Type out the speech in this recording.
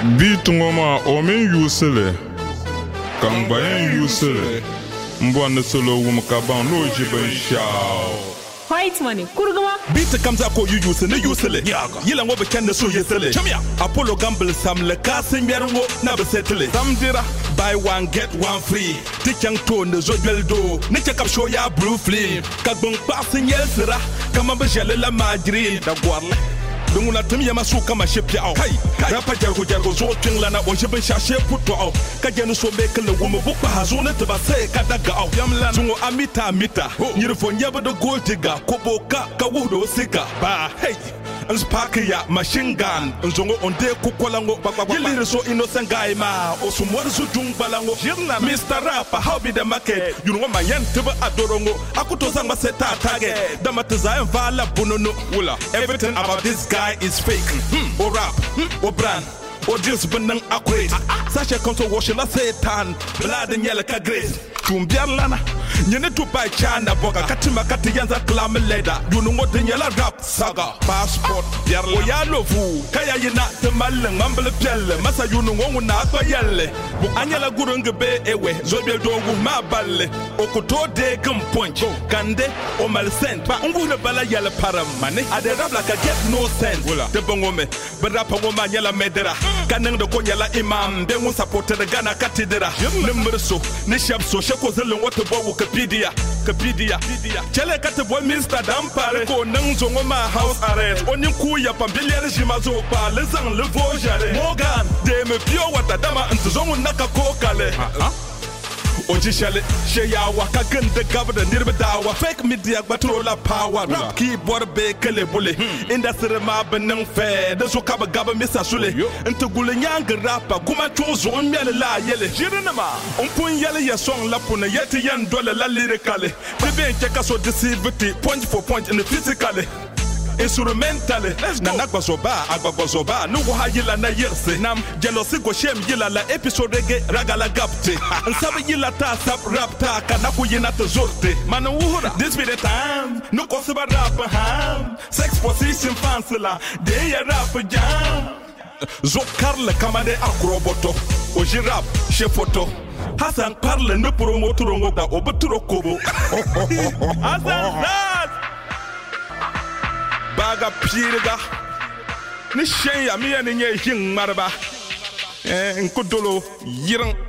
Bitungoma omen yusele Kambayen yusele Mbwana solo wumkaban no jiben shao White money kurgama Bita kamza ko yu yusele yusele Yila ngo bekende so yesele Apollo Gamble sam le kasin yerwo na besetele Samdira buy one get one free Tichang tone zo geldo Ne check show ya blue flame Kagbon pasin yelsira Kama bejele la madrid da gwarle Dunguna tumi yama su kama shepya au Rapa jargo zo twinglana o jeben shashe puto au Kajenu so mekele wumu bukba hazune teba se kadaga au Zungo amita Nyirifo nyaba do gold digger Koboka kawudo sika Ba hey Nspake ya machine gun Nzongo onde kukolango Yiliri so innocent guy ma Osumwari su jungbalango Mr. Rapper how be the market Yungo mayen teba adorongo Akutozanga seta target Damatiza vala bunono Everything about this guy is fake Or rap, or brand or just benang accurate Sasha comes to wash la satan Blood and yellow ka grace Tumbiarlana Nyene to buy China boga Katima katiyanza klam leda Yunu ngote nyela rap saga Passport Biarla Oya lovu Kaya yina temale Ngambele piele Masa yunu ngongu na atwa yele Anyala gurunge be ewe Zobye dongu mabale Okuto de punch Kande o malsent Pa ungule bala yele paramane Ade rap like I get no sense Te bongome Berapa ngoma nyela medera Kaneng de konyela imam Dengu supporte de gana katidera Nimmerso Nishabso Sheko zelen wate bo Wikipedia Chele kate boy Mr. Dampare Ko neng zongo ma house arrest Onyin kuya pambiliere jimazo pa Lezang levo jare Morgan De me pio wata dama Ntu zongo naka kokale Oji shale Sheya waka gende gavada nirbe dawa Fake media baturo la power Rap keyboard be kele bule Industry ma beneng fe Deso kaba gaba misa sule Ntu gule nyanga rapa Kuma chozo onmiale la yele Jirinama Umpun yele ya song la pune Yeti yan dole la lyrically Bebe cheka so deceivity Point for point in the physically Instrumentally Nanagwa zoba Nugu ha yila na yerse Nam jealousy go shame yila la episode rege ragala gapte Nsabi yila ta sap rap ta Kanaku yina te zorte Manu uhura This be the time Nuko siba rap ham Sex position fansila De ya rap jam Zokarle kamade akroboto Oji rap she photo Hassan parle ne promoturongo da obeturo kobo Hassan Zaz Baga pirga Ni shen ya miya ni nye hing marba Nkudolo yirang